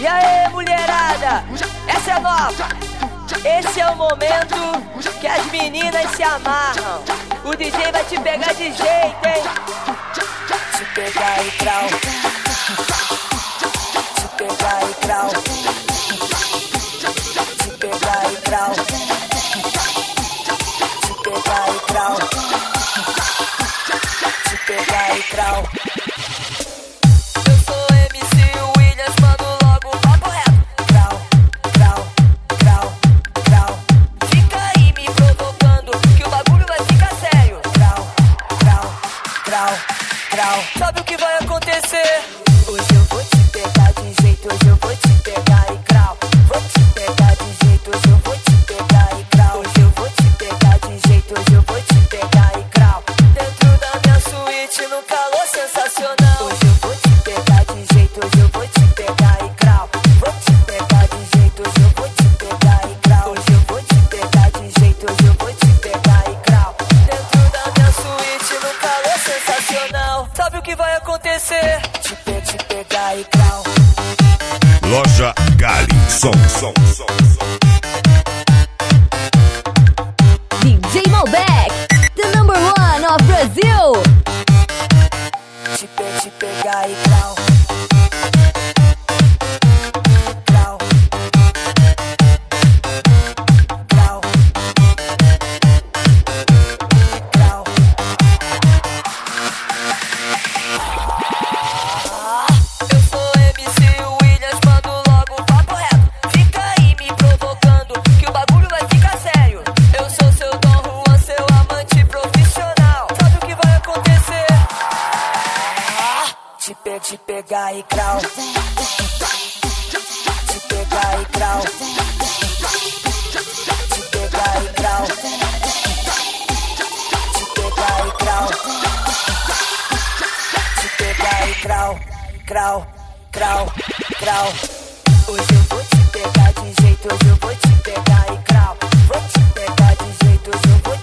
E aí, mulherada, essa é nova. Esse é o momento que as meninas se amarram. O DJ vai te pegar de jeito, hein? Te pegar e trau. Te pegar e trau. Te pegar e trau. Te pegar e trau. Te pegar e trau. Sabe o que vai acontecer? Hoje eu vou te pegar de jeito, hoje eu vou te pegar e crau. Vou te pegar de jeito, hoje eu vou te pegar e crau. Hoje eu vou te pegar de jeito, hoje eu vou te pegar e crau. Dentro da minha suíte, num calor sensacional. Hoje eu vou te pegar de jeito, hoje eu vou te pegar e crau. Vou te pegar de jeito, hoje eu vou te pegar e crau. Hoje eu vou te pegar de jeito, hoje eu vou te pegar e crau. Dentro da minha suíte, num calor sensacional. Sabe o que vai acontecer? Te pegar e crau. Loja Gali, som. DJ Malbec, the number one of Brazil. Te pegar e crau. Crau. Crau. Crau. Eu sou MC Williams, mando logo um papo reto. Fica aí me provocando, que o bagulho vai ficar sério. Eu sou seu Dom Juan, seu amante profissional. Sabe o que vai acontecer? Te pegar e crau. Te pegar e crau. Te pegar e crau. Te pegar e crau. Te pegar e crau. Crau. Hoje eu vou te pegar de jeito, hoje eu vou te pegar e crau. Vou te pegar de jeito, hoje eu vou te